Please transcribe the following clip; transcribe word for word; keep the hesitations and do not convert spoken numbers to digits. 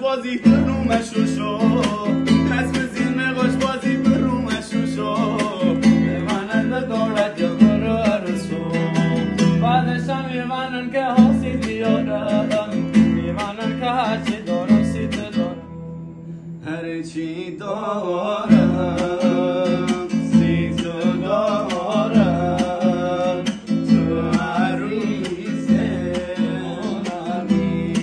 بازی به رومش رو شو رسم زیر نقاش بازی به رومش رو شو میمانن دولت یا کارو عرصو بعدش هم میمانن که حاصل بیارم میمانن که هرچی دارم سیت دارم هرچی دارم